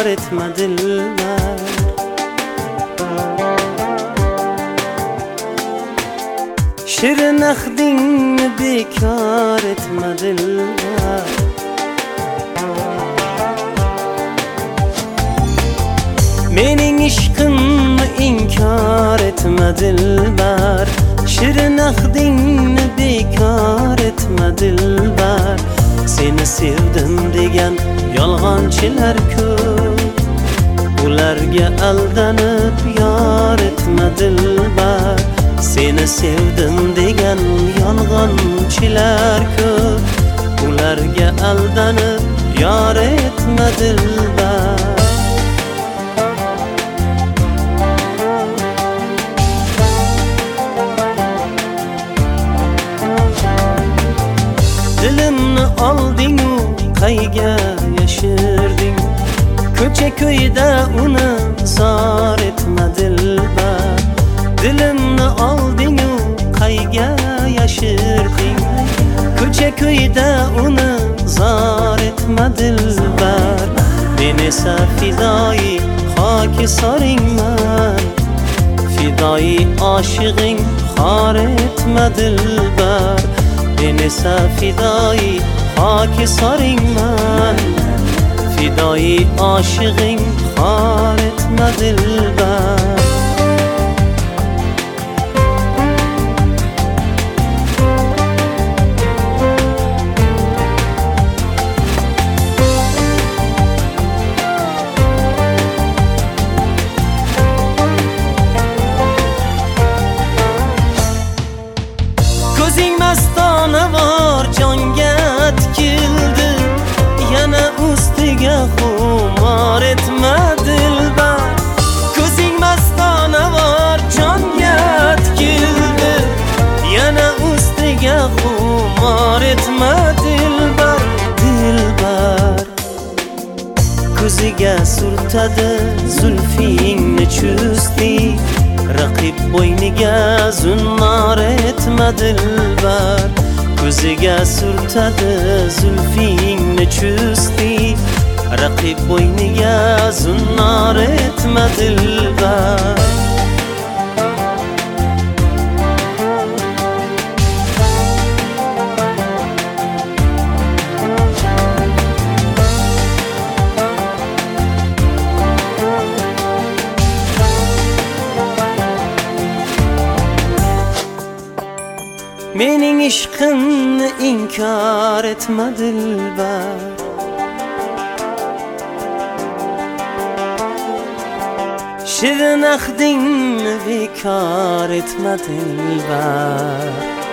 bekar etme dilber. Şirin akdinni bekar etme dilber. Mening ishqimni inkar etme dilber. Şirin akdinni bekar etme dilber. Seni sevdim degan yolg'onchilar ko'p, ularga aldanib yor etme dilber. Seni sevdim degan yolg'onchilar ko'p, ularga aldanib yor etme dilber. Dilimni oldingu qayga yashirding, ko'cha ko'yda uni zor etme dilber. Dilimni oldingu qayga yashirding, ko'cha ko'yda uni zor etme dilber. Men esa fidoi xokisoringman, fidoi oshig'ing xor etme dilber. Men esa fidoi xokisoringman, fidoi oshig'ing xor etme dilber. Ko'zing mastona bor jonga tikildi, yana ustiga xumor etme dilber. Ko'zing mastona bor jonga tikildi, yana ustiga xumor etme dilber. Dilber ko'ziga surtadi zulfingni chusti, raqib bo'yniga zunnor etme dilber. Ko'ziga surtadi zulfingni chusti, raqib bo'yniga zunnor etme dilber. Mening ishqimni inkar etme dilber. Şirin akdinni bekar etme dilber.